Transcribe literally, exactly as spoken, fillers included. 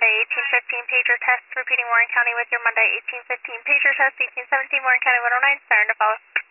Monday eighteen fifteen pager test, repeating Warren County with your Monday eighteen fifteen pager test, eighteen seventeen Warren County one oh nine, siren to follow.